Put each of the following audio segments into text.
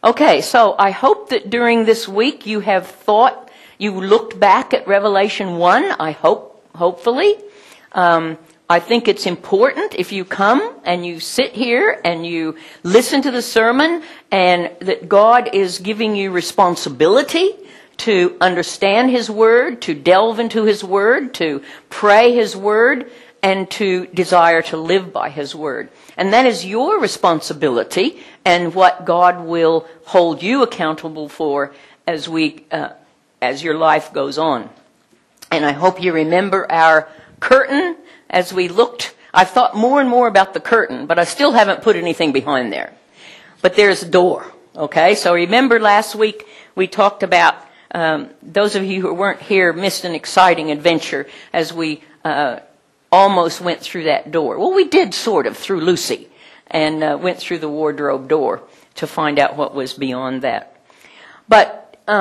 Okay, so I hope that during this week you have thought, you looked back at Revelation 1, hopefully. I think it's important if you come and you sit here and you listen to the sermon, and that God is giving you responsibility to understand His Word, to delve into His Word, to pray His Word, and to desire to live by His Word. And that is your responsibility, and what God will hold you accountable for as your life goes on. And I hope you remember our curtain. As we looked, I thought more and more about the curtain, but I still haven't put anything behind there. But there's a door, okay? So remember last week we talked about, those of you who weren't here missed an exciting adventure as we almost went through that door. Well, we did sort of through Lucy, and went through the wardrobe door to find out what was beyond that. But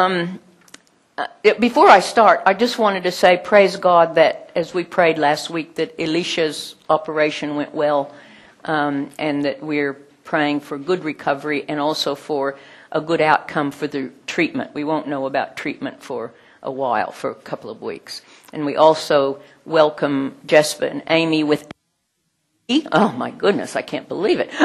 before I start, I just wanted to say, praise God that, as we prayed last week, that Elisha's operation went well, and that we're praying for good recovery and also for a good outcome for the treatment. We won't know about treatment for a while, for a couple of weeks. And we also welcome Jespa and Amy with... Oh my goodness, I can't believe it.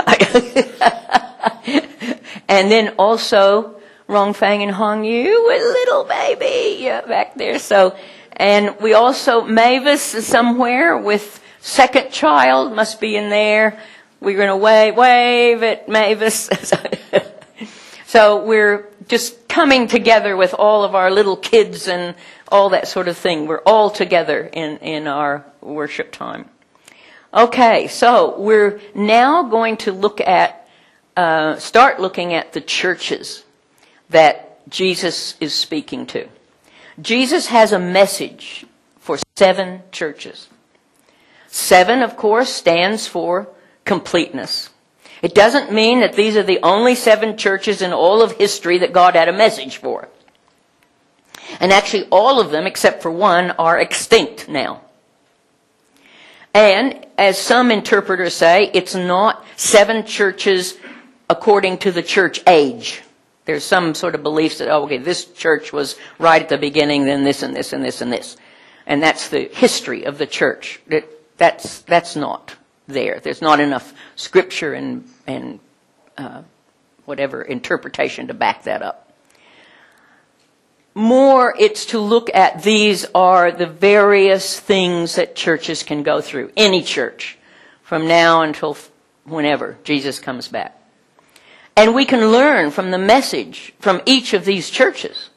And then also... Rong Fang and Hong Yu with little baby back there. So, and we also, Mavis is somewhere with second child, must be in there. We're going to wave at Mavis. So we're just coming together with all of our little kids and all that sort of thing. We're all together in our worship time. Okay, so we're now going to start looking at the churches that Jesus is speaking to. Jesus has a message for 7 churches. 7, of course, stands for completeness. It doesn't mean that these are the only 7 churches in all of history that God had a message for. And actually all of them, except for one, are extinct now. And, as some interpreters say, it's not 7 churches according to the church age. There's some sort of beliefs that, this church was right at the beginning, then this and this and this and this. And that's the history of the church. That's not there. There's not enough scripture and whatever interpretation to back that up. More, it's to look at these are the various things that churches can go through. Any church, from now until whenever Jesus comes back. And we can learn from the message from each of these churches.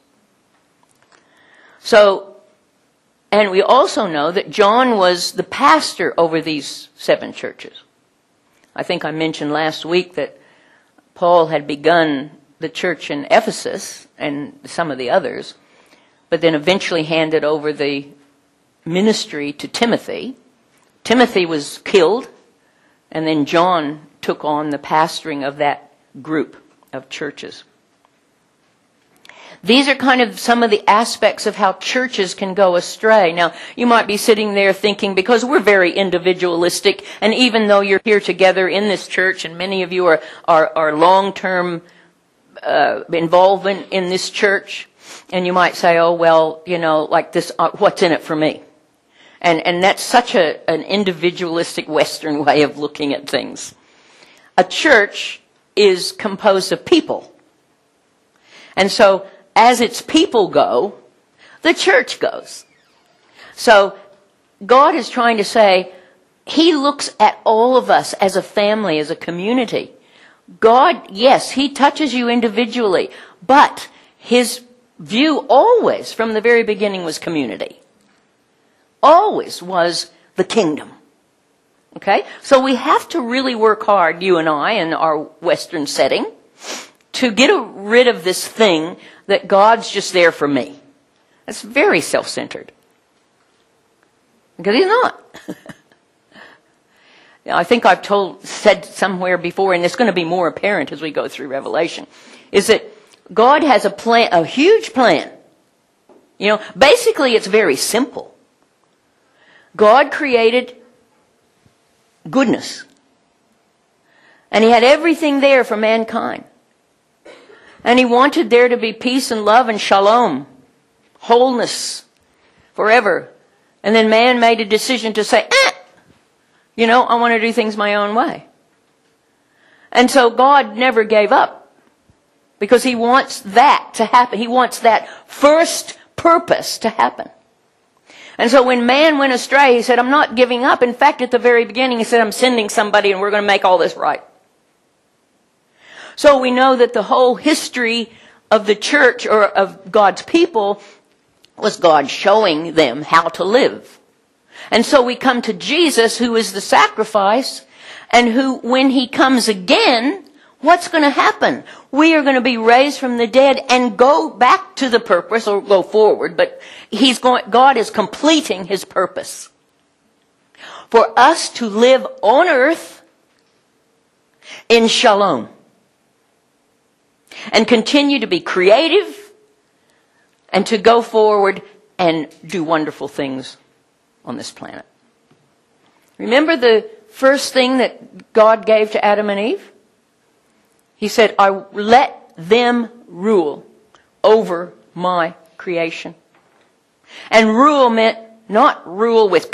So, and we also know that John was the pastor over these 7 churches. I think I mentioned last week that Paul had begun the church in Ephesus and some of the others, but then eventually handed over the ministry to Timothy. Timothy was killed, and then John took on the pastoring of that group of churches. These are kind of some of the aspects of how churches can go astray. Now, you might be sitting there thinking, because we're very individualistic, and even though you're here together in this church, and many of you are long-term involvement in this church, and you might say, like this, what's in it for me? And that's such an individualistic Western way of looking at things. A church is composed of people. And so, as its people go, the church goes. So, God is trying to say, He looks at all of us as a family, as a community. God, yes, He touches you individually, but His view always, from the very beginning, was community. Always was the kingdom. Okay? So we have to really work hard, you and I, in our Western setting, to get rid of this thing that God's just there for me. That's very self-centered. Because He's not. I think I've said somewhere before, and it's going to be more apparent as we go through Revelation, is that God has a plan, a huge plan. Basically it's very simple. God created goodness. And He had everything there for mankind. And he wanted there to be peace and love and shalom, wholeness, forever. And then man made a decision to say, I want to do things my own way. And so God never gave up, because he wants that to happen. He wants that first purpose to happen. And so when man went astray, he said, I'm not giving up. In fact, at the very beginning, he said, I'm sending somebody and we're going to make all this right. So we know that the whole history of the church, or of God's people, was God showing them how to live. And so we come to Jesus, who is the sacrifice, and who, when he comes again, what's going to happen? We are going to be raised from the dead and go back to the purpose, or go forward, but God is completing his purpose. For us to live on earth in shalom. And continue to be creative, and to go forward and do wonderful things on this planet. Remember the first thing that God gave to Adam and Eve? He said, I let them rule over my creation. And rule meant not rule with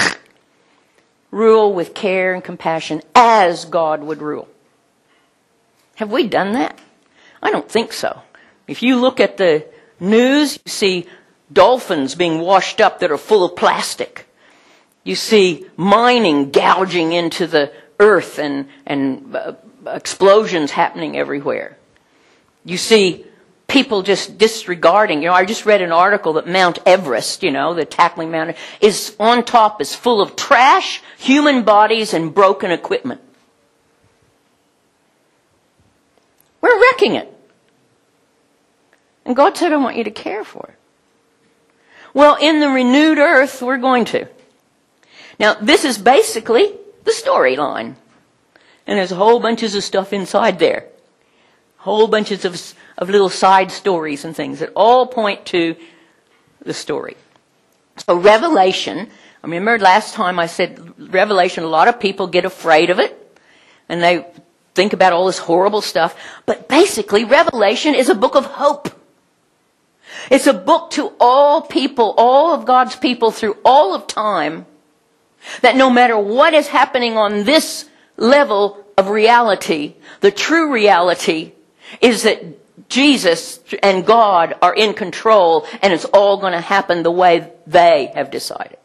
rule with care and compassion, as God would rule. Have we done that? I don't think so. If you look at the news, you see dolphins being washed up that are full of plastic. You see mining gouging into the earth, and explosions happening everywhere. You see people just disregarding. I just read an article that Mount Everest, the tackling mountain, is on top, is full of trash, human bodies, and broken equipment. We're wrecking it. And God said, I want you to care for it. Well, in the renewed earth, we're going to. Now, this is basically the storyline. And there's whole bunches of stuff inside there. Whole bunches of little side stories and things that all point to the story. So Revelation, I remember last time I said Revelation, a lot of people get afraid of it. And they think about all this horrible stuff. But basically, Revelation is a book of hope. It's a book to all people, all of God's people through all of time, that no matter what is happening on this level of reality, the true reality is that Jesus and God are in control, and it's all going to happen the way they have decided.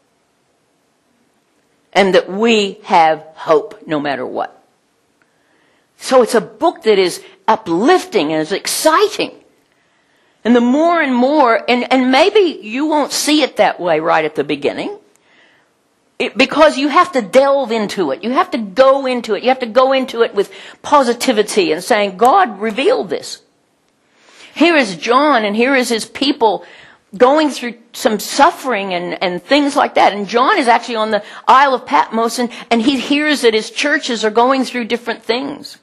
And that we have hope no matter what. So it's a book that is uplifting and is exciting. And the more and more, and maybe you won't see it that way right at the beginning, because you have to delve into it. You have to go into it. You have to go into it with positivity and saying, God revealed this. Here is John, and here is his people going through some suffering and things like that. And John is actually on the Isle of Patmos, and he hears that his churches are going through different things.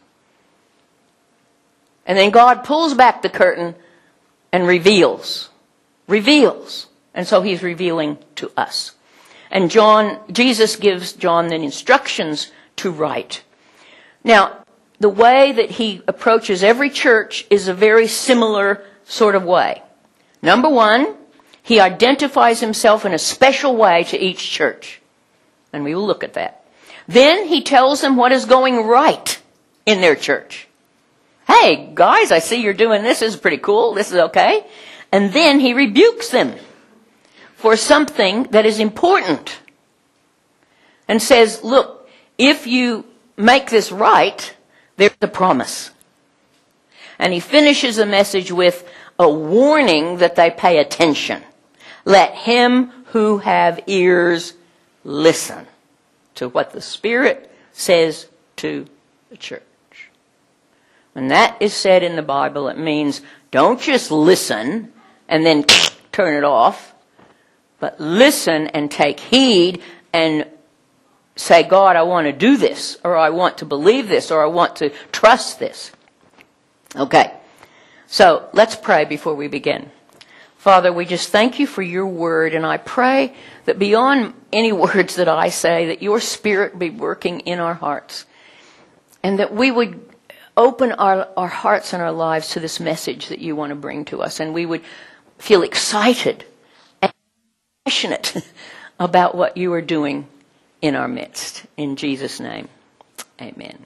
And then God pulls back the curtain and reveals. And so he's revealing to us. And Jesus gives John the instructions to write. Now, the way that he approaches every church is a very similar sort of way. Number one, he identifies himself in a special way to each church. And we will look at that. Then he tells them what is going right in their church. Hey, guys, I see you're doing this. This is pretty cool. This is okay. And then he rebukes them for something that is important. And says, look, if you make this right, there's a promise. And he finishes the message with a warning that they pay attention. Let him who have ears listen to what the Spirit says to the church. When that is said in the Bible, it means don't just listen and then turn it off, but listen and take heed and say, God, I want to do this, or I want to believe this, or I want to trust this. Okay, so let's pray before we begin. Father, we just thank you for your word, and I pray that beyond any words that I say, that your Spirit be working in our hearts, and that we would open our hearts and our lives to this message that you want to bring to us, and we would feel excited and passionate about what you are doing in our midst. In Jesus' name, amen.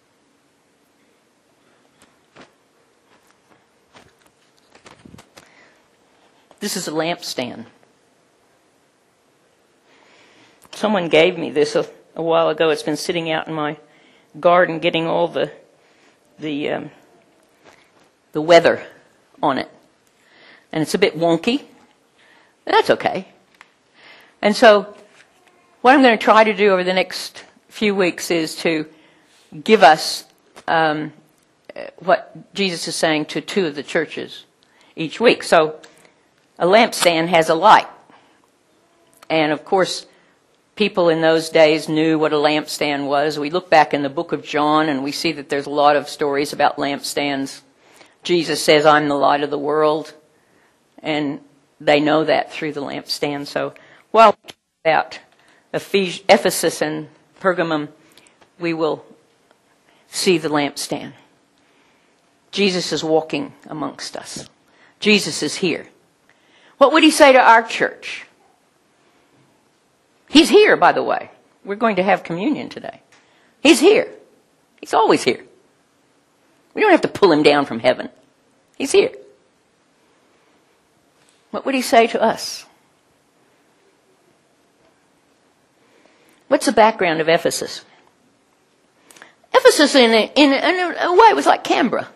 This is a lampstand. Someone gave me this a while ago. It's been sitting out in my garden getting all the weather on it. And it's a bit wonky. But that's okay. And so what I'm going to try to do over the next few weeks is to give us what Jesus is saying to two of the churches each week. So a lampstand has a light. And of course, people in those days knew what a lampstand was. We look back in the book of John and we see that there's a lot of stories about lampstands. Jesus says, I'm the light of the world. And they know that through the lampstand. So while we talk about Ephesus and Pergamum, we will see the lampstand. Jesus is walking amongst us. Jesus is here. What would he say to our church? He's here, by the way. We're going to have communion today. He's here. He's always here. We don't have to pull him down from heaven. He's here. What would he say to us? What's the background of Ephesus? Ephesus, in a way, was like Canberra.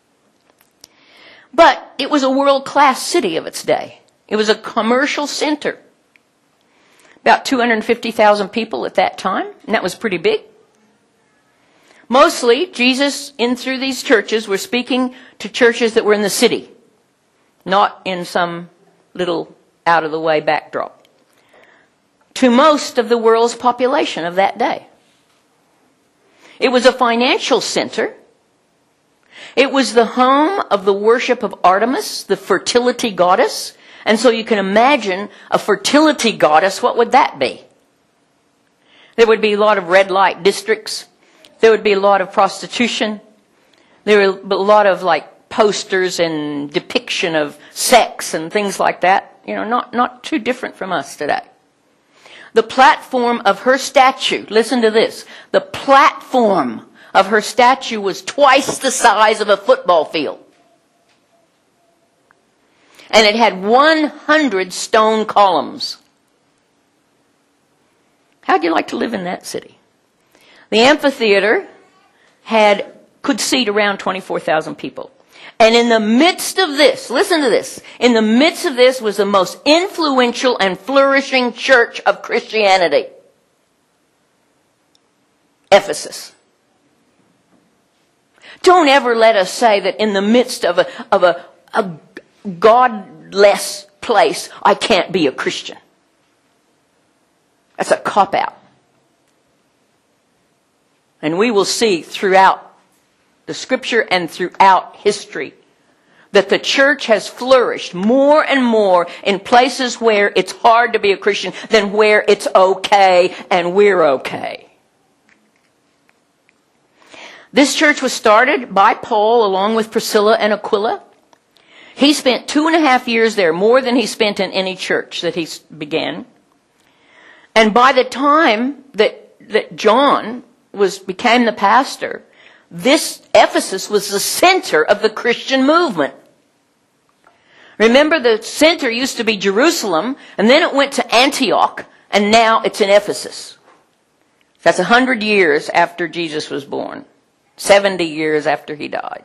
But it was a world-class city of its day. It was a commercial center. About 250,000 people at that time, and that was pretty big. Mostly, Jesus, in through these churches, were speaking to churches that were in the city, not in some little out-of-the-way backdrop. To most of the world's population of that day. It was a financial center. It was the home of the worship of Artemis, the fertility goddess. And so you can imagine a fertility goddess, what would that be? There would be a lot of red light districts. There would be a lot of prostitution. There would be a lot of posters and depiction of sex and things like that. You know, not too different from us today. The platform of her statue, listen to this, the platform of her statue was twice the size of a football field. And it had 100 stone columns. How'd you like to live in that city? The amphitheater could seat around 24,000 people. And in the midst of this, listen to this, in the midst of this was the most influential and flourishing church of Christianity. Ephesus. Don't ever let us say that in the midst of a godless place, I can't be a Christian. That's a cop-out. And we will see throughout the scripture and throughout history that the church has flourished more and more in places where it's hard to be a Christian than where it's okay and we're okay. This church was started by Paul along with Priscilla and Aquila. He spent 2.5 years there, more than he spent in any church that he began. And by the time that John became the pastor, this Ephesus was the center of the Christian movement. Remember, the center used to be Jerusalem, and then it went to Antioch, and now it's in Ephesus. That's 100 years after Jesus was born. 70 years after he died.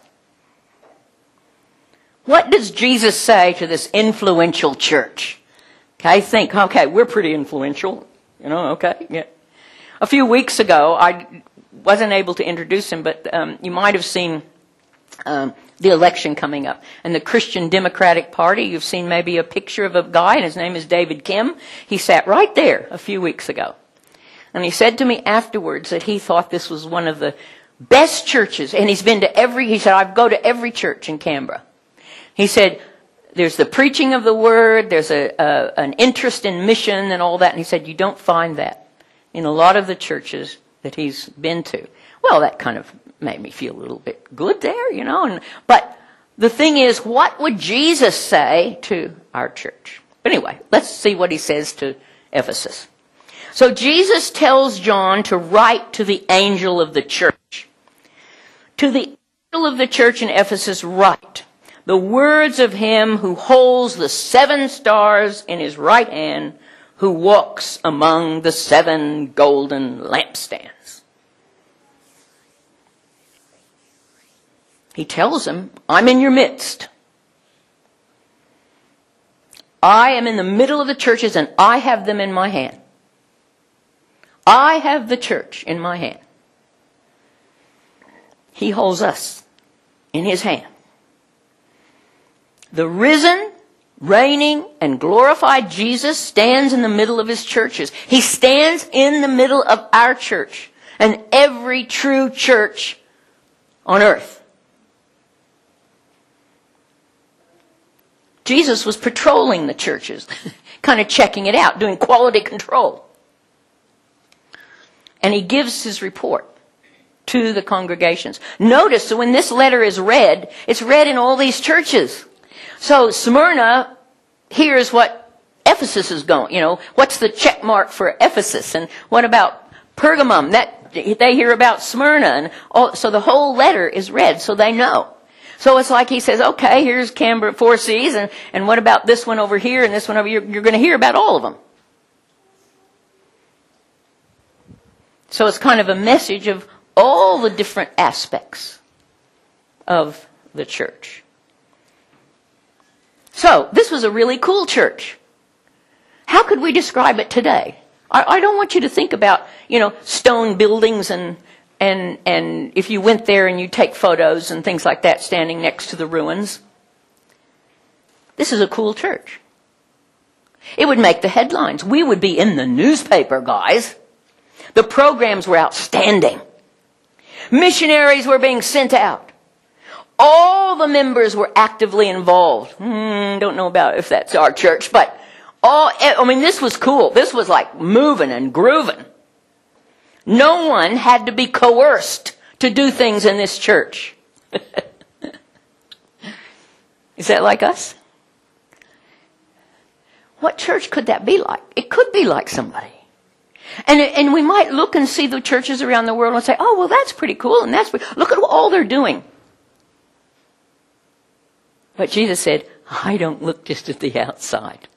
What does Jesus say to this influential church? Okay, we're pretty influential. Okay. Yeah. A few weeks ago, I wasn't able to introduce him, but you might have seen the election coming up. And the Christian Democratic Party, you've seen maybe a picture of a guy, and his name is David Kim. He sat right there a few weeks ago. And he said to me afterwards that he thought this was one of the best churches. And he said, I go to every church in Canberra. He said, there's the preaching of the word, there's an interest in mission and all that. And he said, you don't find that in a lot of the churches that he's been to. Well, that kind of made me feel a little bit good there, you know. But the thing is, what would Jesus say to our church? Anyway, let's see what he says to Ephesus. So Jesus tells John to write to the angel of the church. To the angel of the church in Ephesus, write the words of him who holds the 7 stars in his right hand, who walks among the 7 golden lampstands. He tells him, I'm in your midst. I am in the middle of the churches and I have them in my hand. I have the church in my hand. He holds us in his hand. The risen, reigning, and glorified Jesus stands in the middle of his churches. He stands in the middle of our church and every true church on earth. Jesus was patrolling the churches, kind of checking it out, doing quality control. And he gives his report to the congregations. Notice that when this letter is read, it's read in all these churches. So Smyrna hears what Ephesus is going, you know, what's the check mark for Ephesus? And what about Pergamum? That they hear about Smyrna. And all, so the whole letter is read, so they know. So it's like he says, okay, here's Canberra, 4 C's, and what about this one over here and this one over here? You're going to hear about all of them. So it's kind of a message of all the different aspects of the church. So this was a really cool church. How could we describe it today? I don't want you to think about, you know, stone buildings and if you went there and you take photos and things like that standing next to the ruins. This is a cool church. It would make the headlines. We would be in the newspaper, guys. The programs were outstanding. Missionaries were being sent out. All the members were actively involved. Don't know about if that's our church, but this was cool. This was like moving and grooving. No one had to be coerced to do things in this church. Is that like us? What church could that be like? It could be like somebody. And we might look and see the churches around the world and say, oh, well, that's pretty cool. And look at all they're doing. But Jesus said, I don't look just at the outside.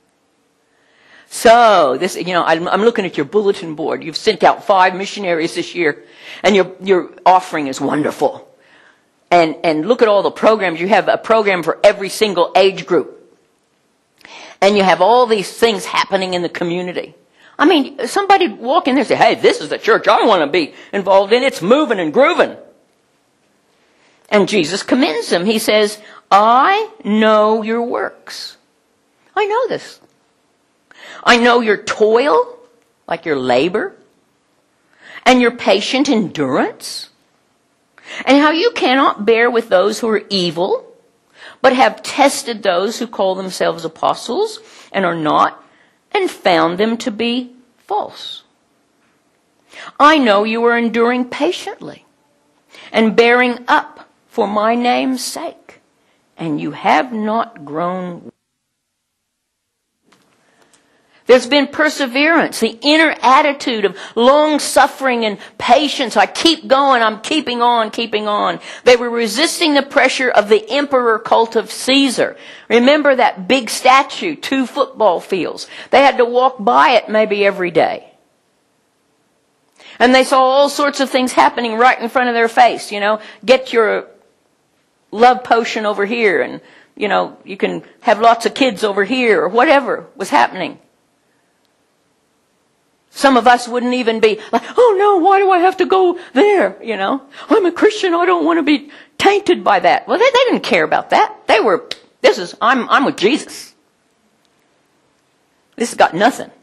So this, you know, I'm looking at your bulletin board. You've sent out 5 missionaries this year, and your offering is wonderful. And look at all the programs. You have a program for every single age group. And you have all these things happening in the community. I mean, somebody walk in there and say, hey, this is the church I want to be involved in. It's moving and grooving. And Jesus commends them. He says, I know your works. I know this. I know your toil, like your labor, and your patient endurance, and how you cannot bear with those who are evil, but have tested those who call themselves apostles and are not, and found them to be false. I know you are enduring patiently and bearing up for my name's sake, and you have not grown weary. There's been perseverance, the inner attitude of long-suffering and patience. I keep going, I'm keeping on. They were resisting the pressure of the emperor cult of Caesar. Remember that big statue, 2 football fields. They had to walk by it maybe every day. And they saw all sorts of things happening right in front of their face, you know. Get your love potion over here and, you know, you can have lots of kids over here or whatever was happening. Some of us wouldn't even be like, oh no, why do I have to go there? You know, I'm a Christian. I don't want to be tainted by that. Well, they didn't care about that. I'm with Jesus. This has got nothing.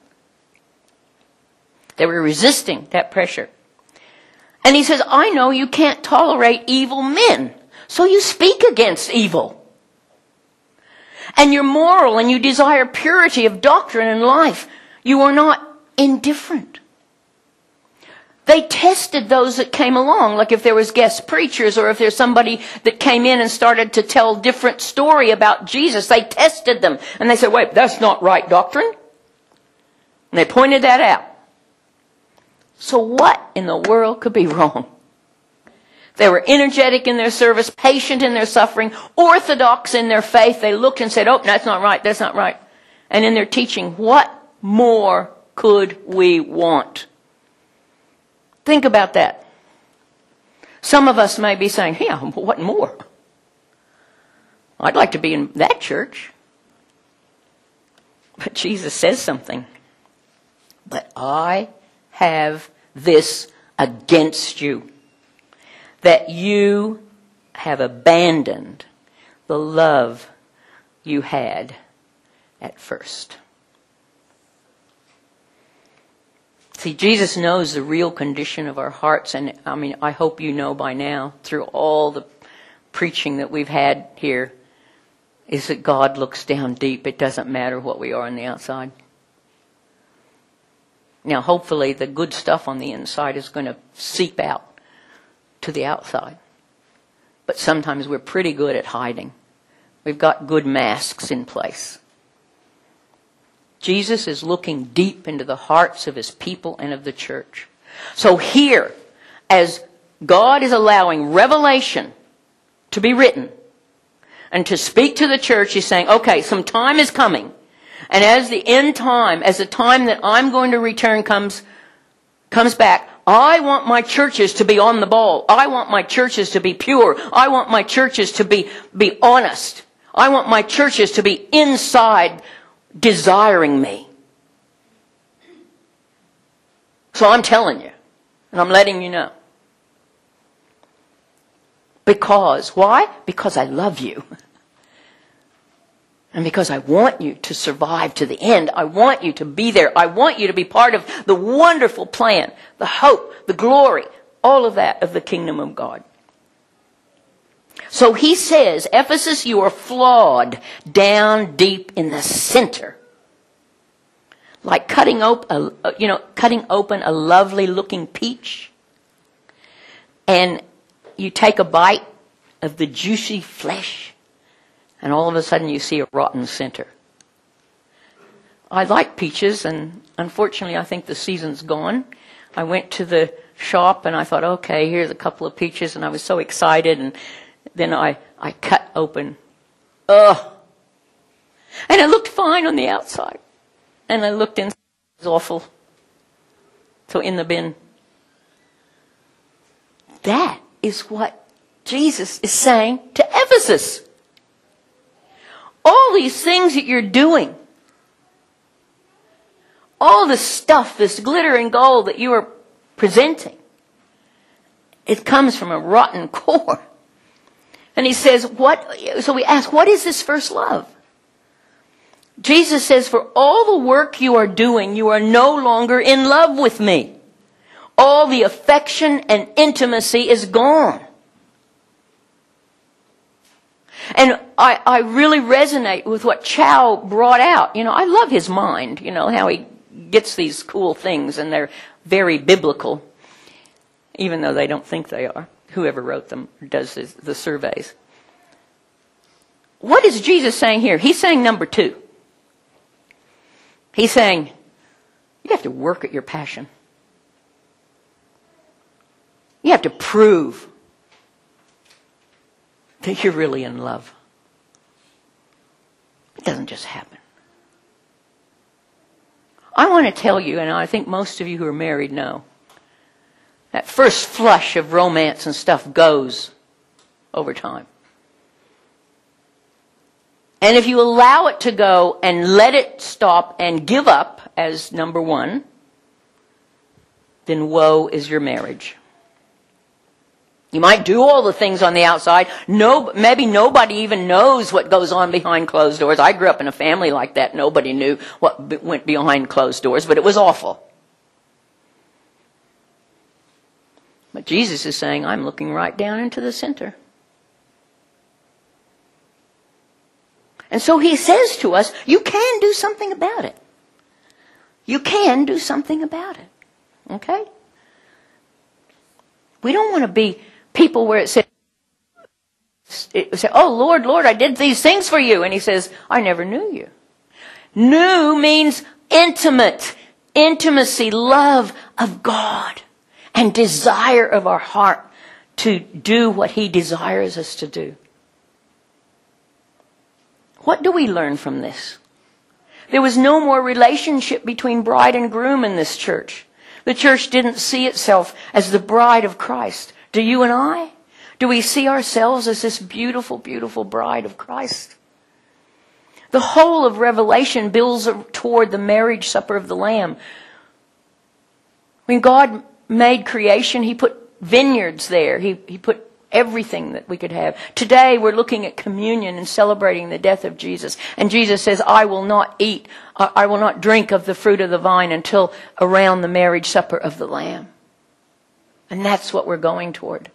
They were resisting that pressure. And he says, I know you can't tolerate evil men, so you speak against evil. And you're moral and you desire purity of doctrine and life. You are not indifferent. They tested those that came along, like if there was guest preachers or if there's somebody that came in and started to tell a different story about Jesus. They tested them. And they said, wait, that's not right doctrine. And they pointed that out. So what in the world could be wrong? They were energetic in their service, patient in their suffering, orthodox in their faith. They looked and said, oh, that's not right, that's not right. And in their teaching, what more could we want? Think about that. Some of us may be saying, yeah, what more? I'd like to be in that church. But Jesus says something. But I have this against you, that you have abandoned the love you had at first. See, Jesus knows the real condition of our hearts, and I hope you know by now, through all the preaching that we've had here, is that God looks down deep. It doesn't matter what we are on the outside. Now, hopefully, the good stuff on the inside is going to seep out to the outside. But sometimes we're pretty good at hiding. We've got good masks in place. Jesus is looking deep into the hearts of his people and of the church. So here, as God is allowing revelation to be written and to speak to the church, he's saying, okay, some time is coming. And as the end time, as the time that I'm going to return comes back, I want my churches to be on the ball. I want my churches to be pure. I want my churches to be honest. I want my churches to be inside desiring me. So I'm telling you, and I'm letting you know. Because, why? Because I love you. And because I want you to survive to the end. I want you to be there. I want you to be part of the wonderful plan, the hope, the glory, all of that of the kingdom of God. So he says, Ephesus, you are flawed down deep in the center. Like cutting open a lovely looking peach. And you take a bite of the juicy flesh. And all of a sudden you see a rotten center. I like peaches, and unfortunately I think the season's gone. I went to the shop and I thought, okay, here's a couple of peaches, and I was so excited, and then I cut open. Ugh. And it looked fine on the outside. And I looked inside, it was awful. So in the bin. That is what Jesus is saying to Ephesus. All these things that you're doing, all this stuff, this glitter and gold that you are presenting, it comes from a rotten core. And he says, so we ask, what is this first love? Jesus says, for all the work you are doing, you are no longer in love with me. All the affection and intimacy is gone. And I really resonate with what Chow brought out. I love his mind, how he gets these cool things, and they're very biblical, even though they don't think they are. Whoever wrote them does the surveys. What is Jesus saying here? He's saying number 2. He's saying, you have to work at your passion. You have to prove that you're really in love. It doesn't just happen. I want to tell you, and I think most of you who are married know, that first flush of romance and stuff goes over time. And if you allow it to go and let it stop and give up as number 1, then woe is your marriage. You might do all the things on the outside. Maybe nobody even knows what goes on behind closed doors. I grew up in a family like that. Nobody knew what went behind closed doors, but it was awful. But Jesus is saying, I'm looking right down into the center. And so he says to us, you can do something about it. You can do something about it. Okay? We don't want to be people where it says, oh, Lord, Lord, I did these things for you. And he says, I never knew you. Knew means intimate, intimacy, love of God, and desire of our heart to do what he desires us to do. What do we learn from this? There was no more relationship between bride and groom in this church. The church didn't see itself as the bride of Christ. Do you and I? Do we see ourselves as this beautiful, beautiful bride of Christ? The whole of Revelation builds toward the marriage supper of the Lamb. When God made creation, he put vineyards there. He put everything that we could have. Today we're looking at communion and celebrating the death of Jesus. And Jesus says, I will not drink of the fruit of the vine until around the marriage supper of the Lamb. And that's what we're going toward.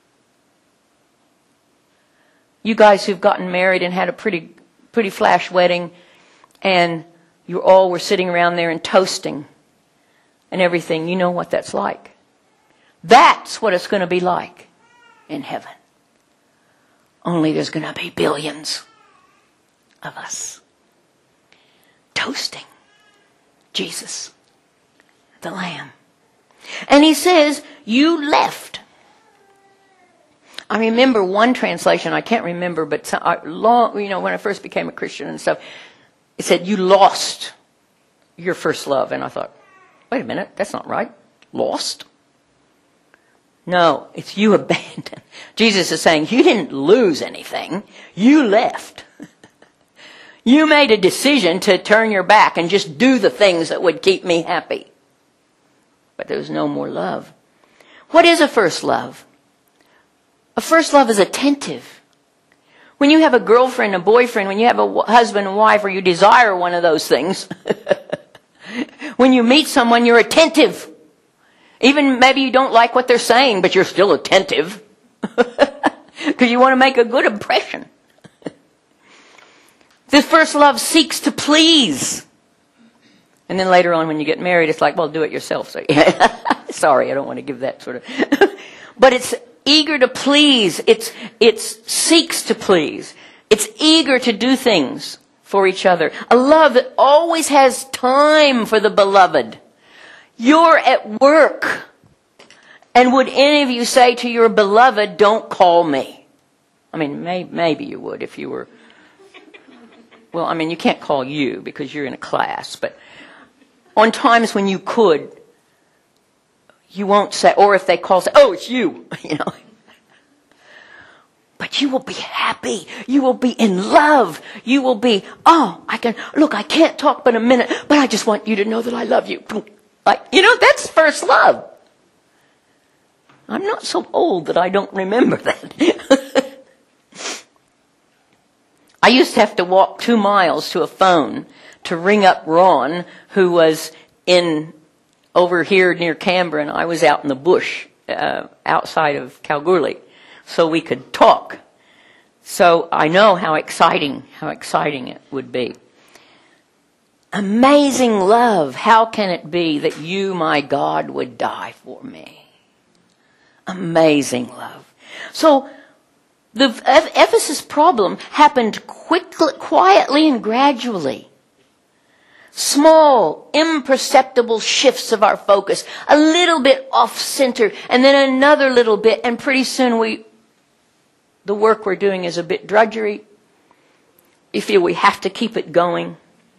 You guys who've gotten married and had a pretty flash wedding, and you all were sitting around there and toasting and everything, you know what that's like. That's what it's going to be like in heaven. Only there's going to be billions of us toasting Jesus, the Lamb. And he says, you left. I remember one translation, I can't remember, but when I first became a Christian and stuff, it said, you lost your first love. And I thought, wait a minute, that's not right. Lost? No, it's you abandoned. Jesus is saying, you didn't lose anything. You left. You made a decision to turn your back and just do the things that would keep me happy. But there was no more love. What is a first love? A first love is attentive. When you have a girlfriend, a boyfriend, when you have a husband and wife, or you desire one of those things, when you meet someone, you're attentive. Even maybe you don't like what they're saying, but you're still attentive. Because you want to make a good impression. This first love seeks to please. And then later on when you get married, it's like, well, do it yourself. So, sorry, I don't want to give that sort of... But it's eager to please. It seeks to please. It's eager to do things for each other. A love that always has time for the beloved. You're at work. And would any of you say to your beloved, don't call me? I mean, maybe you would if you were... Well, I mean, you can't call you because you're in a class. But on times when you could, you won't say, or if they call, say, oh, it's you. You know. But you will be happy. You will be in love. You will be, I can't talk but a minute, but I just want you to know that I love you. Like, that's first love. I'm not so old that I don't remember that. I used to have to walk 2 miles to a phone to ring up Ron, who was over here near Canberra, and I was out in the bush outside of Kalgoorlie, so we could talk. So I know how exciting it would be. Amazing love. How can it be that you, my God, would die for me? Amazing love. So the Ephesus problem happened quietly and gradually. Small, imperceptible shifts of our focus. A little bit off-center, and then another little bit, and pretty soon the work we're doing is a bit drudgery. We feel we have to keep it going.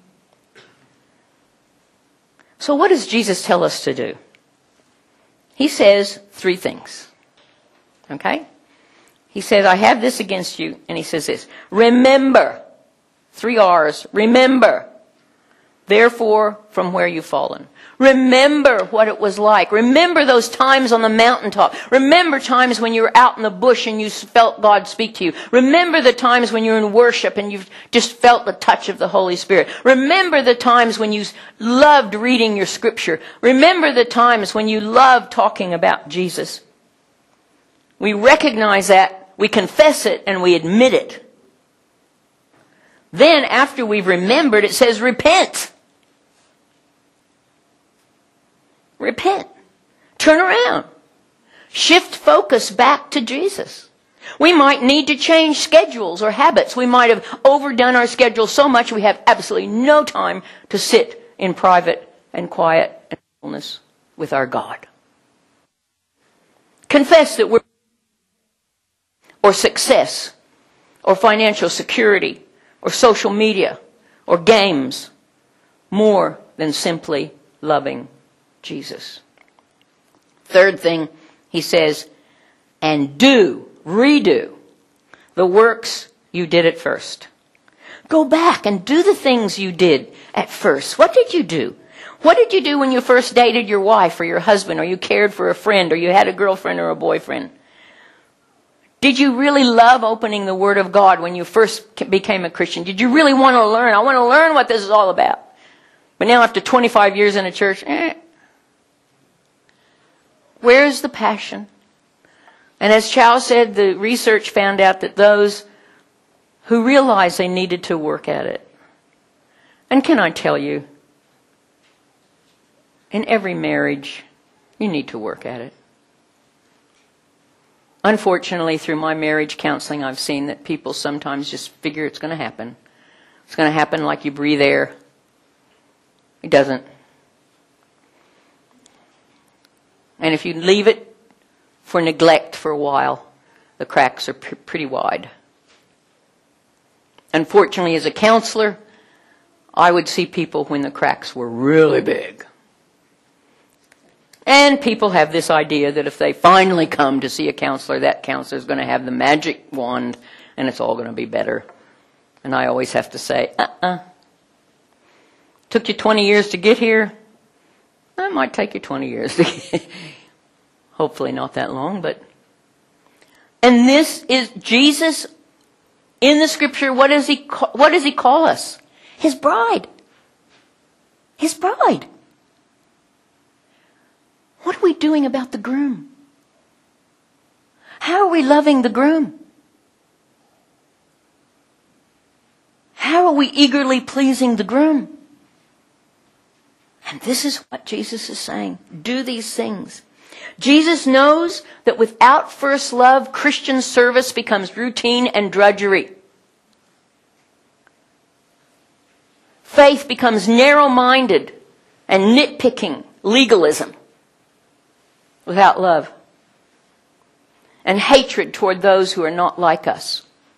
So what does Jesus tell us to do? He says 3 things. Okay? He says, I have this against you. And he says this. Remember. 3 R's. Remember. Therefore, from where you've fallen. Remember what it was like. Remember those times on the mountaintop. Remember times when you were out in the bush and you felt God speak to you. Remember the times when you're in worship and you've just felt the touch of the Holy Spirit. Remember the times when you loved reading your scripture. Remember the times when you loved talking about Jesus. We recognize that, we confess it, and we admit it. Then, after we've remembered, it says repent. Repent. Turn around. Shift focus back to Jesus. We might need to change schedules or habits. We might have overdone our schedule so much we have absolutely no time to sit in private and quiet and stillness with our God. Confess that we're or success or financial security or social media or games more than simply loving Jesus. Third thing, he says, and redo the works you did at first. Go back and do the things you did at first. What did you do? What did you do when you first dated your wife or your husband, or you cared for a friend, or you had a girlfriend or a boyfriend? Did you really love opening the Word of God when you first became a Christian? Did you really want to learn? I want to learn what this is all about. But now after 25 years in a church, where's the passion? And as Chow said, the research found out that those who realized they needed to work at it. And can I tell you, in every marriage, you need to work at it. Unfortunately, through my marriage counseling, I've seen that people sometimes just figure it's going to happen. It's going to happen like you breathe air. It doesn't. And if you leave it for neglect for a while, the cracks are pretty wide. Unfortunately, as a counselor, I would see people when the cracks were really big. And people have this idea that if they finally come to see a counselor, that counselor is going to have the magic wand and it's all going to be better. And I always have to say, Took you 20 years to get here? It might take you 20 years to get hopefully not that long, but... And this is Jesus in the Scripture. What does he call us? His bride. His bride. What are we doing about the groom? How are we loving the groom? How are we eagerly pleasing the groom? And this is what Jesus is saying. Do these things. Jesus knows that without first love, Christian service becomes routine and drudgery. Faith becomes narrow-minded and nitpicking legalism without love, and hatred toward those who are not like us.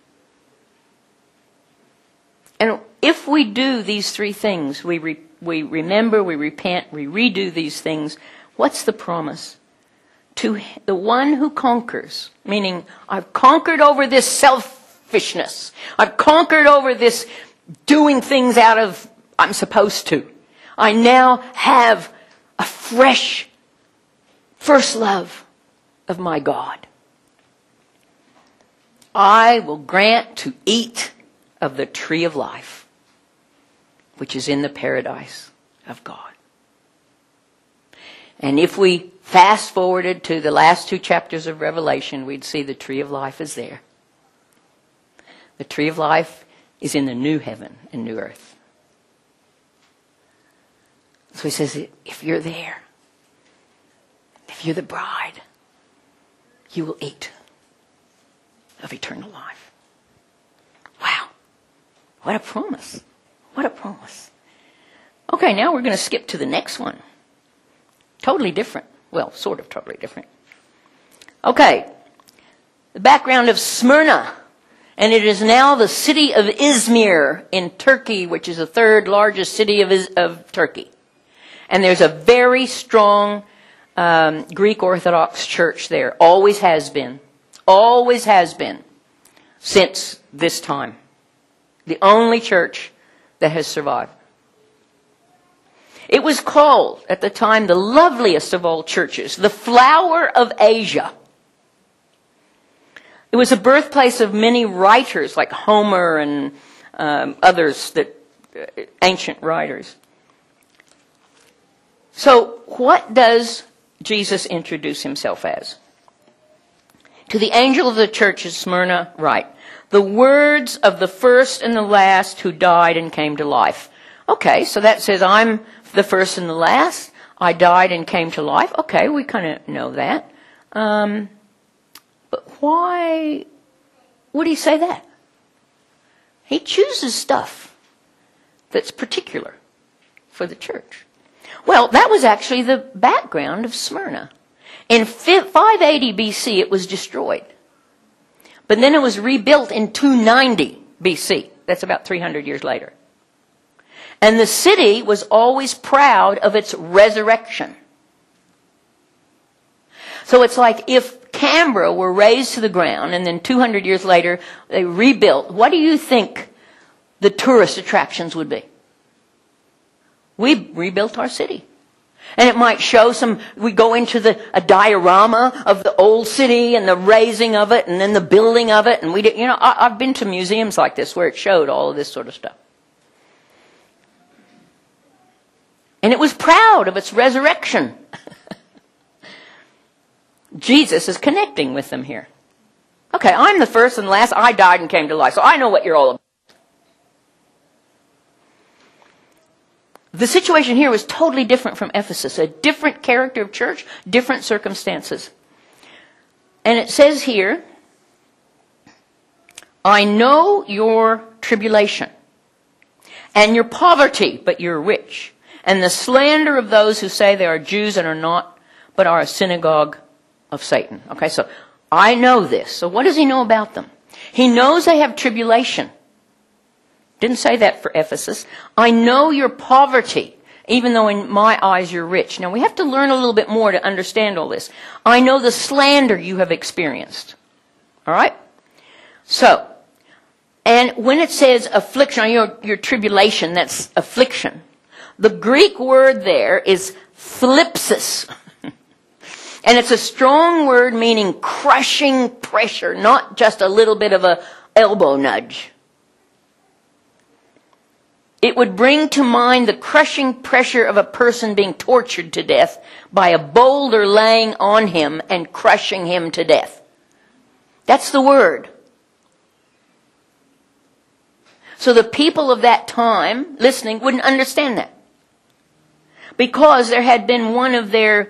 And if we do these three things, we remember, we repent, we redo these things, what's the promise? To the one who conquers, meaning I've conquered over this selfishness. I've conquered over this doing things out of I'm supposed to. I now have a fresh first love of my God. I will grant to eat of the tree of life, which is in the paradise of God. And if we fast forwarded to the last 2 chapters of Revelation, we'd see the tree of life is there. The tree of life is in the new heaven and new earth. So he says, if you're there, if you're the bride, you will eat of eternal life. Wow. What a promise. What a promise. Okay, now we're going to skip to the next one. Totally different. Well, sort of totally different. Okay. The background of Smyrna. And it is now the city of Izmir in Turkey, which is the 3rd largest city of Turkey. And there's a very strong Greek Orthodox church there. Always has been. Always has been. Since this time. The only church that has survived. It was called, at the time, the loveliest of all churches. The flower of Asia. It was a birthplace of many writers like Homer and others, ancient writers. So what does Jesus introduce himself as? To the angel of the church of Smyrna, write, the words of the first and the last who died and came to life. Okay, so that says I'm the first and the last. I died and came to life. Okay, we kind of know that. But why would he say that? He chooses stuff that's particular for the church. Well, that was actually the background of Smyrna. In 580 BC, it was destroyed. But then it was rebuilt in 290 BC. That's about 300 years later. And the city was always proud of its resurrection. So it's like if Canberra were razed to the ground and then 200 years later they rebuilt, what do you think the tourist attractions would be? We rebuilt our city. And it might show we go into a diorama of the old city and the raising of it and then the building of it. And I've been to museums like this where it showed all of this sort of stuff. And it was proud of its resurrection. Jesus is connecting with them here. Okay, I'm the first and last. I died and came to life, so I know what you're all about. The situation here was totally different from Ephesus. A different character of church, different circumstances. And it says here, I know your tribulation and your poverty, but you're rich, and the slander of those who say they are Jews and are not, but are a synagogue of Satan. Okay, so I know this. So what does he know about them? He knows they have tribulation. Didn't say that for Ephesus. I know your poverty, even though in my eyes you're rich. Now we have to learn a little bit more to understand all this. I know the slander you have experienced. All right? So, and when it says affliction, your tribulation, that's affliction. The Greek word there is thlipsis. And it's a strong word meaning crushing pressure, not just a little bit of a elbow nudge. It would bring to mind the crushing pressure of a person being tortured to death by a boulder laying on him and crushing him to death. That's the word. So the people of that time listening wouldn't understand that. Because there had been one of their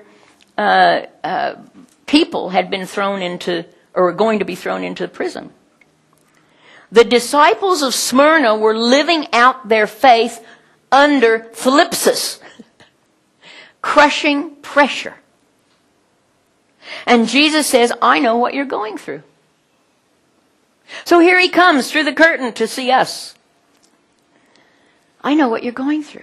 people had been thrown into, or were going to be thrown into prison. The disciples of Smyrna were living out their faith under thlipsis, crushing pressure. And Jesus says, I know what you're going through. So here he comes through the curtain to see us. I know what you're going through.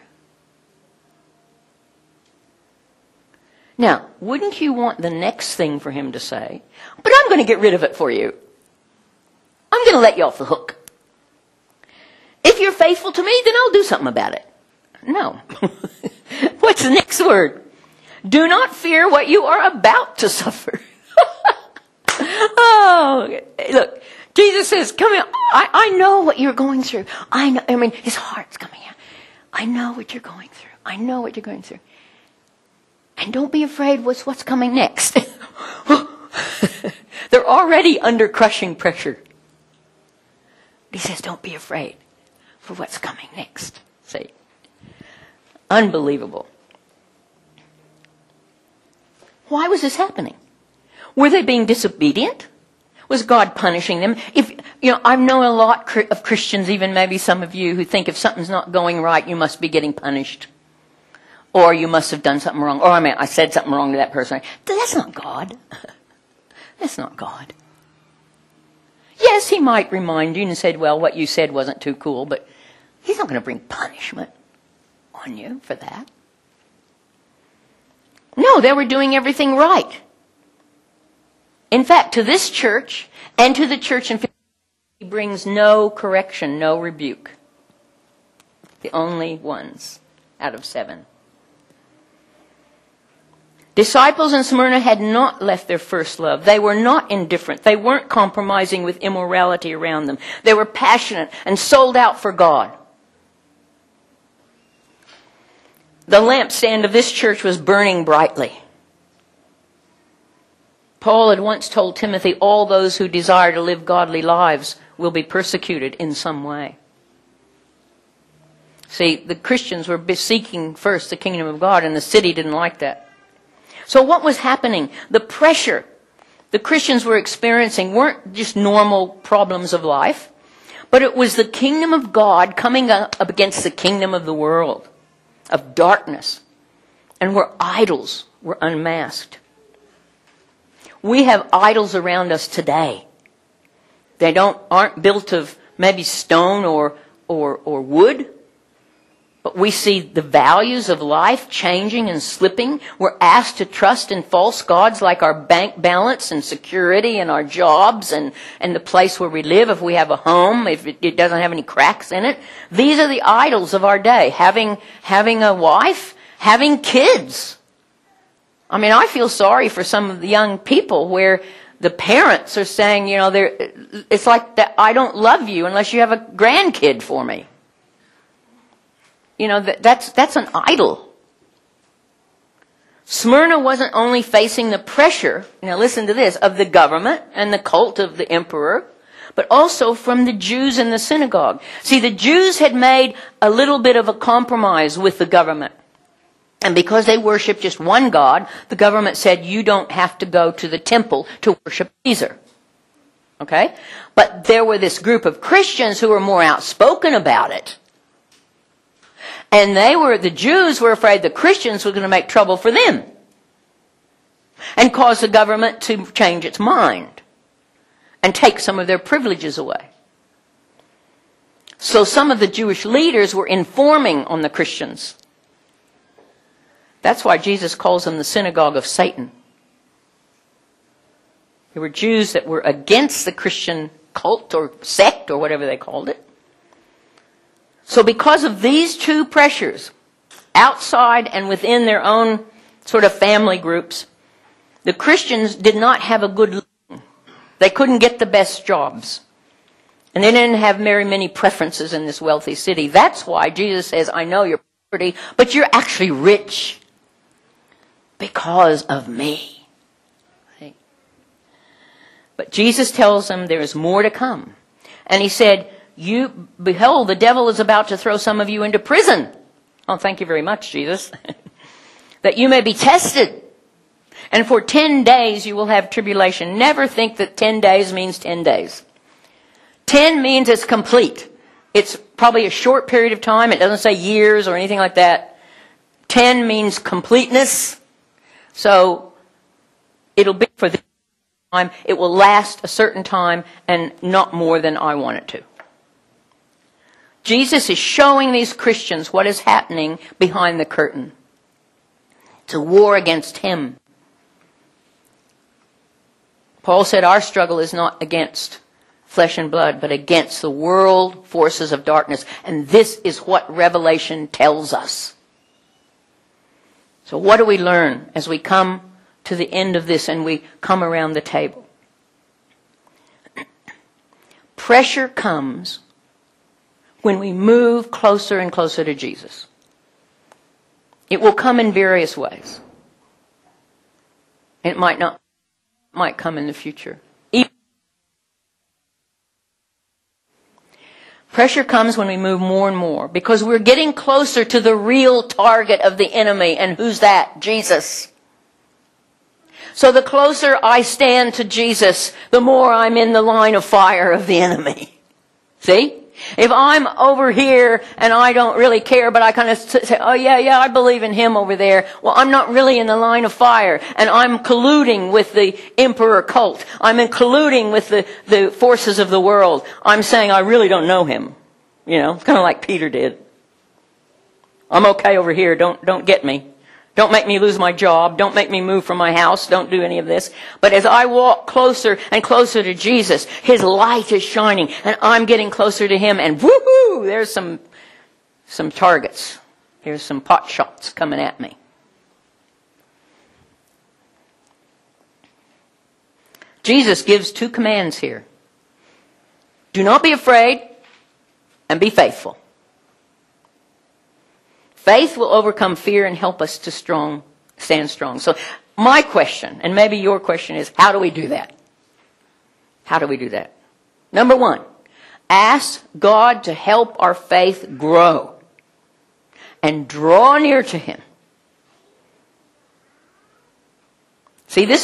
Now, wouldn't you want the next thing for him to say, but I'm going to get rid of it for you. I'm going to let you off the hook. If you're faithful to me, then I'll do something about it. No. What's the next word? Do not fear what you are about to suffer. Oh, look, Jesus says, come here. I know what you're going through. His heart's coming out. I know what you're going through. I know what you're going through. And don't be afraid what's coming next. They're already under crushing pressure. He says, don't be afraid for what's coming next. See? Unbelievable. Why was this happening? Were they being disobedient? Was God punishing them? I've known a lot of Christians, even maybe some of you, who think if something's not going right, you must be getting punished. Or you must have done something wrong. Or I said something wrong to that person. That's not God. That's not God. Yes, he might remind you and say, well, what you said wasn't too cool, but he's not going to bring punishment on you for that. No, they were doing everything right. In fact, to this church and to the church in Philadelphia, he brings no correction, no rebuke. The only ones out of 7. Disciples in Smyrna had not left their first love. They were not indifferent. They weren't compromising with immorality around them. They were passionate and sold out for God. The lampstand of this church was burning brightly. Paul had once told Timothy, all those who desire to live godly lives will be persecuted in some way. See, the Christians were seeking first the kingdom of God, and the city didn't like that. So what was happening? The pressure the Christians were experiencing weren't just normal problems of life, but it was the kingdom of God coming up against the kingdom of the world, of darkness, and where idols were unmasked. We have idols around us today. They aren't built of maybe stone or wood, but we see the values of life changing and slipping. We're asked to trust in false gods like our bank balance and security and our jobs and the place where we live, if we have a home, if it doesn't have any cracks in it. These are the idols of our day. Having a wife, having kids. I mean, I feel sorry for some of the young people where the parents are saying, it's like that, I don't love you unless you have a grandkid for me. That's an idol. Smyrna wasn't only facing the pressure, now listen to this, of the government and the cult of the emperor, but also from the Jews in the synagogue. See, the Jews had made a little bit of a compromise with the government. And because they worshiped just one God, the government said, you don't have to go to the temple to worship Caesar. Okay? But there were this group of Christians who were more outspoken about it. And the Jews were afraid the Christians were going to make trouble for them and cause the government to change its mind and take some of their privileges away. So some of the Jewish leaders were informing on the Christians. That's why Jesus calls them the synagogue of Satan. There were Jews that were against the Christian cult or sect or whatever they called it. So because of these two pressures, outside and within their own sort of family groups, the Christians did not have a good living. They couldn't get the best jobs. And they didn't have very many preferences in this wealthy city. That's why Jesus says, I know you're poverty, but you're actually rich because of me. But Jesus tells them there is more to come. And he said, behold, the devil is about to throw some of you into prison. Oh, thank you very much, Jesus. That you may be tested. And for 10 days you will have tribulation. Never think that 10 days means 10 days. 10 means it's complete. It's probably a short period of time. It doesn't say years or anything like that. 10 means completeness. So it'll be for this time. It will last a certain time and not more than I want it to. Jesus is showing these Christians what is happening behind the curtain. It's a war against him. Paul said our struggle is not against flesh and blood, but against the world forces of darkness. And this is what Revelation tells us. So what do we learn as we come to the end of this and we come around the table? Pressure comes when we move closer and closer to Jesus. It will come in various ways. It might come in the future. Pressure comes when we move more and more because we're getting closer to the real target of the enemy. And who's that? Jesus. So the closer I stand to Jesus, the more I'm in the line of fire of the enemy. See? If I'm over here and I don't really care, but I kind of say, oh yeah, I believe in him over there. Well, I'm not really in the line of fire. And I'm colluding with the emperor cult. I'm colluding with the forces of the world. I'm saying I really don't know him. It's kind of like Peter did. I'm okay over here. Don't get me. Don't make me lose my job. Don't make me move from my house. Don't do any of this. But as I walk closer and closer to Jesus, his light is shining and I'm getting closer to him and woohoo, there's some targets. There's some pot shots coming at me. Jesus gives two commands here. Do not be afraid and be faithful. Faith will overcome fear and help us to stand strong. So my question, and maybe your question is, how do we do that? How do we do that? Number one, ask God to help our faith grow and draw near to him. See, this is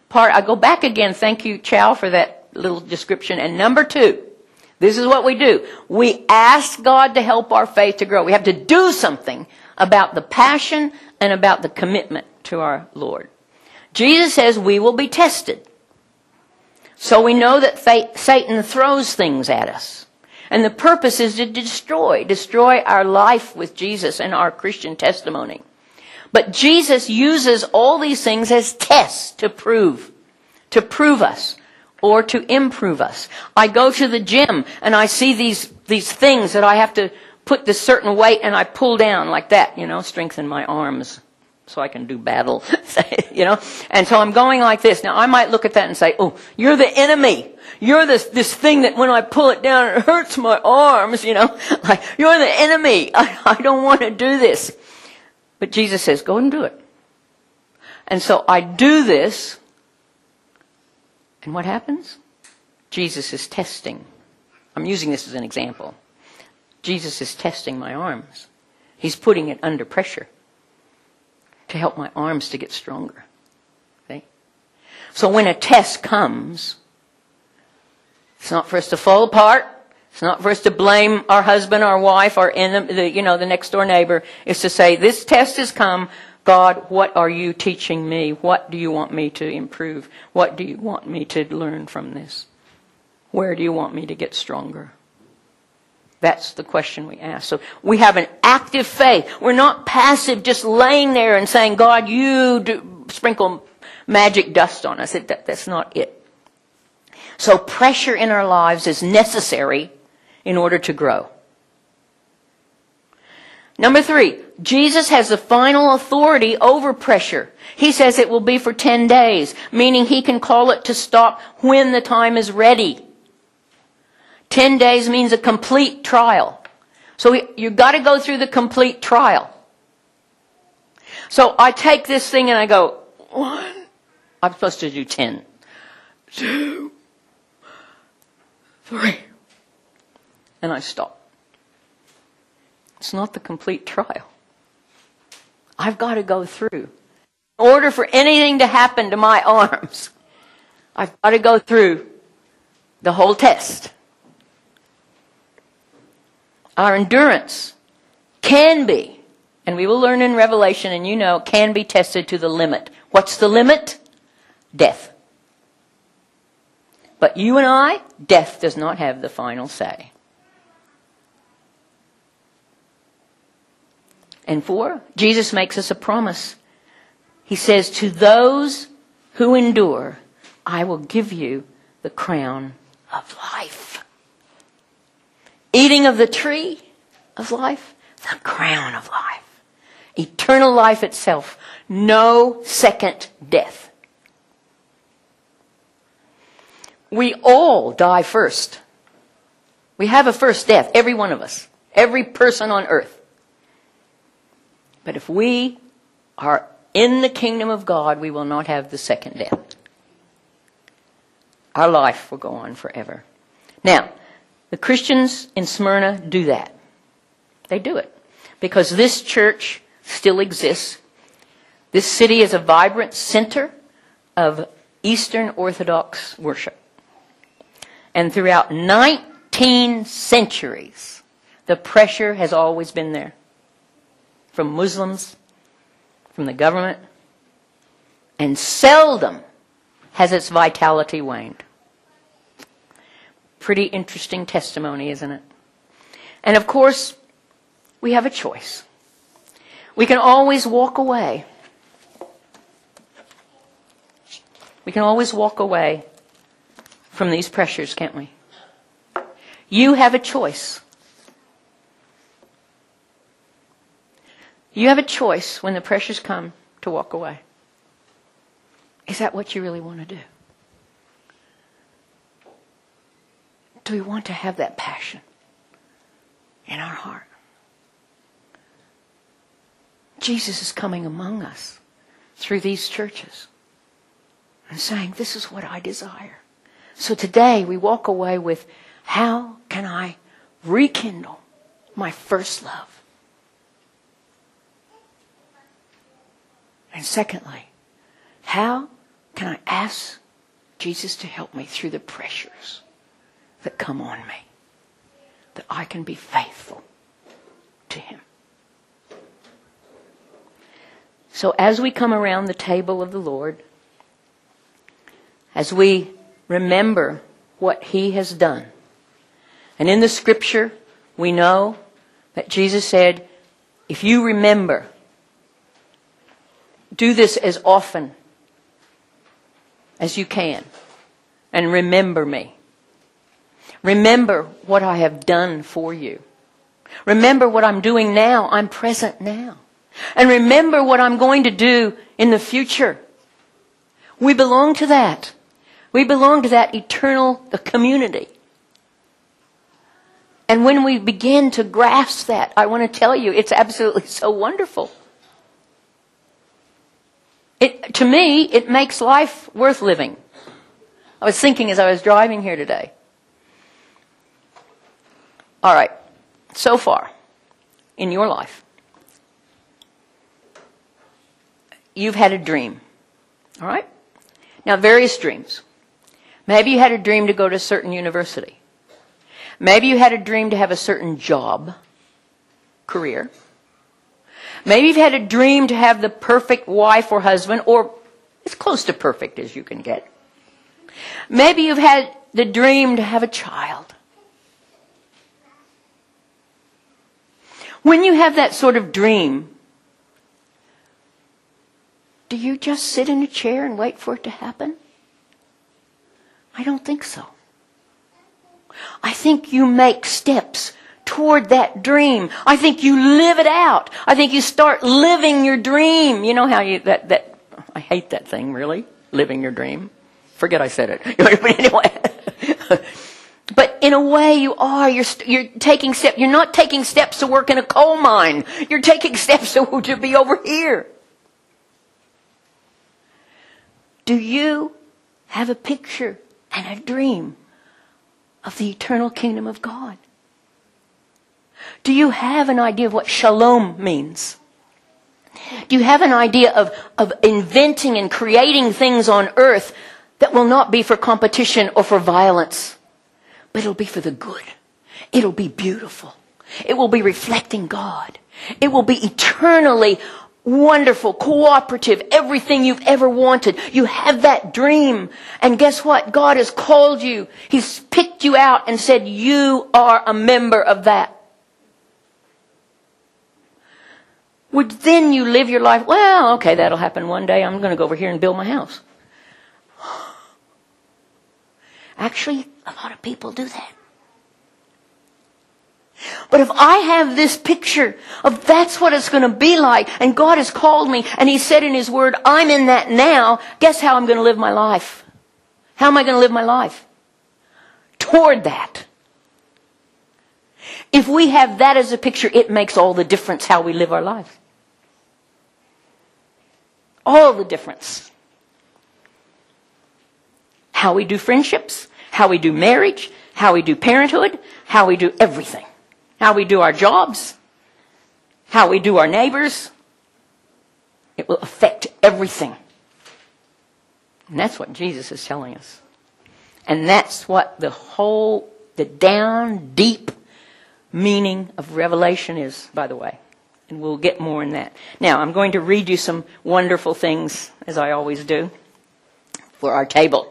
part, I go back again. Thank you, Chow, for that little description. And number 2, this is what we do. We ask God to help our faith to grow. We have to do something about the passion and about the commitment to our Lord. Jesus says we will be tested. So we know that Satan throws things at us. And the purpose is to destroy our life with Jesus and our Christian testimony. But Jesus uses all these things as tests to prove us or to improve us. I go to the gym and I see these things that I have to put this certain weight and I pull down like that, strengthen my arms so I can do battle, And so I'm going like this. Now I might look at that and say, oh, you're the enemy. You're this thing that when I pull it down, it hurts my arms, like you're the enemy. I don't want to do this. But Jesus says, go and do it. And so I do this. And what happens? Jesus is testing. I'm using this as an example. Jesus is testing my arms. He's putting it under pressure to help my arms to get stronger. Okay? So when a test comes, it's not for us to fall apart. It's not for us to blame our husband, our wife, our enemy, the next door neighbor. It's to say, this test has come. God, what are you teaching me? What do you want me to improve? What do you want me to learn from this? Where do you want me to get stronger? That's the question we ask. So we have an active faith. We're not passive, just laying there and saying, God, you sprinkle magic dust on us. That's not it. So pressure in our lives is necessary in order to grow. Number 3, Jesus has the final authority over pressure. He says it will be for 10 days, meaning he can call it to stop when the time is ready. 10 days means a complete trial. So you've got to go through the complete trial. So I take this thing and I go, 1. I'm supposed to do 10. 2. 3. And I stop. It's not the complete trial. I've got to go through. In order for anything to happen to my arms, I've got to go through the whole test. Our endurance can be, and we will learn in Revelation, and can be tested to the limit. What's the limit? Death. But you and I, death does not have the final say. And 4, Jesus makes us a promise. He says, to those who endure, I will give you the crown of life. Eating of the tree of life, the crown of life. Eternal life itself. No second death. We all die first. We have a first death, every one of us. Every person on earth. But if we are in the kingdom of God, we will not have the second death. Our life will go on forever. Now, the Christians in Smyrna do that. They do it. Because this church still exists. This city is a vibrant center of Eastern Orthodox worship. And throughout 19 centuries, the pressure has always been there. From Muslims, from the government, and seldom has its vitality waned. Pretty interesting testimony, isn't it? And of course, we have a choice. We can always walk away. We can always walk away from these pressures, can't we? You have a choice. You have a choice when the pressures come to walk away. Is that what you really want to do? Do we want to have that passion in our heart? Jesus is coming among us through these churches and saying, this is what I desire. So today we walk away with, how can I rekindle my first love? And secondly, how can I ask Jesus to help me through the pressures that come on me, that I can be faithful to him. So as we come around the table of the Lord, as we remember what he has done, and in the scripture we know that Jesus said, if you remember, do this as often as you can, and remember me. Remember what I have done for you. Remember what I'm doing now. I'm present now. And remember what I'm going to do in the future. We belong to that. We belong to that eternal community. And when we begin to grasp that, I want to tell you, it's absolutely so wonderful. To me, it makes life worth living. I was thinking as I was driving here today. All right, so far in your life, you've had a dream. All right? Now, various dreams. Maybe you had a dream to go to a certain university. Maybe you had a dream to have a certain job, career. Maybe you've had a dream to have the perfect wife or husband, or as close to perfect as you can get. Maybe you've had the dream to have a child. When you have that sort of dream, do you just sit in a chair and wait for it to happen? I don't think so. I think you make steps toward that dream. I think you live it out. I think you start living your dream. You know how I hate that thing, really, living your dream. Forget I said it. But anyway. But in a way you are. You're taking steps. You're not taking steps to work in a coal mine. You're taking steps to be over here. Do you have a picture and a dream of the eternal kingdom of God? Do you have an idea of what shalom means? Do you have an idea of inventing and creating things on earth that will not be for competition or for violence, but it'll be for the good? It'll be beautiful. It will be reflecting God. It will be eternally wonderful, cooperative, everything you've ever wanted. You have that dream. And guess what? God has called you. He's picked you out and said, you are a member of that. Would then you live your life, well, okay, that'll happen one day. I'm going to go over here and build my house. Actually, a lot of people do that. But if I have this picture of that's what it's going to be like, and God has called me, and He said in His Word, I'm in that now, guess how I'm going to live my life? How am I going to live my life? Toward that. If we have that as a picture, it makes all the difference how we live our life. All the difference. How we do friendships, how we do marriage, how we do parenthood, how we do everything. How we do our jobs, how we do our neighbors. It will affect everything. And that's what Jesus is telling us. And that's what the down deep meaning of Revelation is, by the way. And we'll get more in that. Now, I'm going to read you some wonderful things, as I always do, for our table.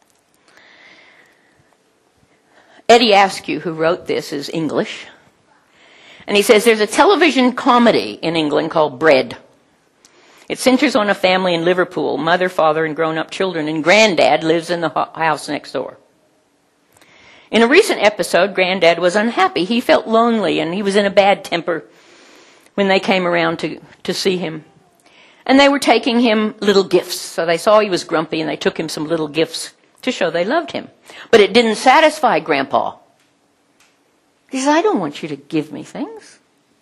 Eddie Askew, who wrote this, is English. And he says, there's a television comedy in England called Bread. It centers on a family in Liverpool, mother, father, and grown-up children, and Granddad lives in the house next door. In a recent episode, Granddad was unhappy. He felt lonely, and he was in a bad temper when they came around to see him. And they were taking him little gifts. So they saw he was grumpy, and they took him some little gifts to show they loved him. But it didn't satisfy Grandpa. He says, I don't want you to give me things.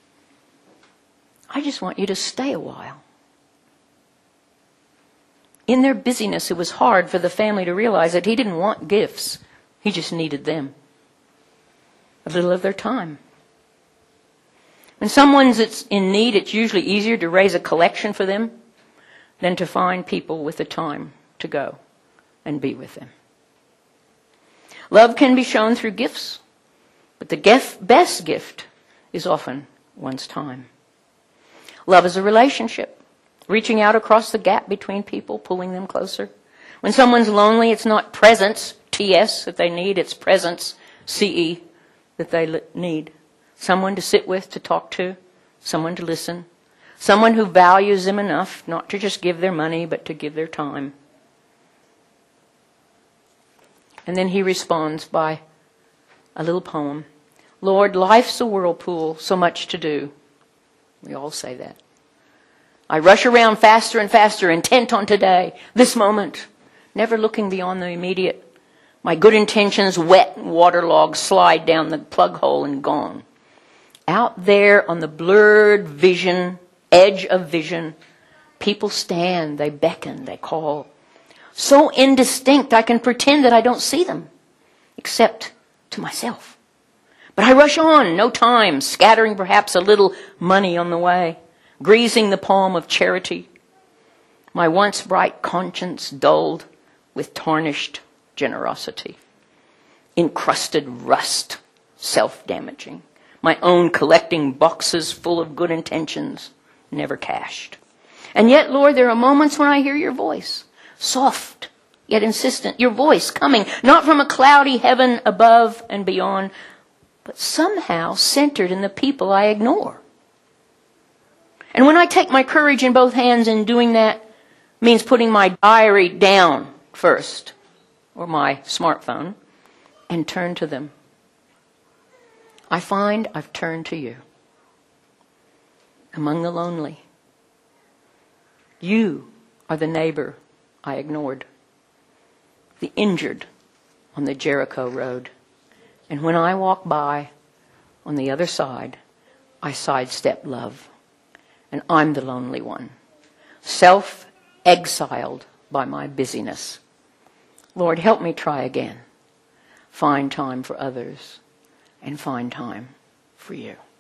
I just want you to stay a while. In their busyness, it was hard for the family to realize that he didn't want gifts. He just needed them. A little of their time. When someone's in need, it's usually easier to raise a collection for them than to find people with the time to go and be with them. Love can be shown through gifts, but the best gift is often one's time. Love is a relationship, reaching out across the gap between people, pulling them closer. When someone's lonely, it's not presence, TS, that they need, it's presence, CE, that they need. Someone to sit with, to talk to, someone to listen, someone who values them enough not to just give their money, but to give their time. And then he responds by a little poem. Lord, life's a whirlpool, so much to do. We all say that. I rush around faster and faster, intent on today, this moment, never looking beyond the immediate. My good intentions, wet and waterlogged, slide down the plug hole and gone. Out there on the blurred vision, edge of vision, people stand, they beckon, they call. So indistinct I can pretend that I don't see them, except to myself. But I rush on, no time, scattering perhaps a little money on the way, greasing the palm of charity. My once bright conscience dulled with tarnished generosity. Encrusted rust, self-damaging. My own collecting boxes full of good intentions, never cashed. And yet, Lord, there are moments when I hear your voice, soft yet insistent, your voice coming not from a cloudy heaven above and beyond, but somehow centered in the people I ignore. And when I take my courage in both hands, and doing that means putting my diary down first, or my smartphone, and turn to them, I find I've turned to you. Among the lonely, you are the neighbor I ignored, the injured on the Jericho road. And when I walk by on the other side, I sidestep love. And I'm the lonely one, self-exiled by my busyness. Lord, help me try again. Find time for others and find time for you.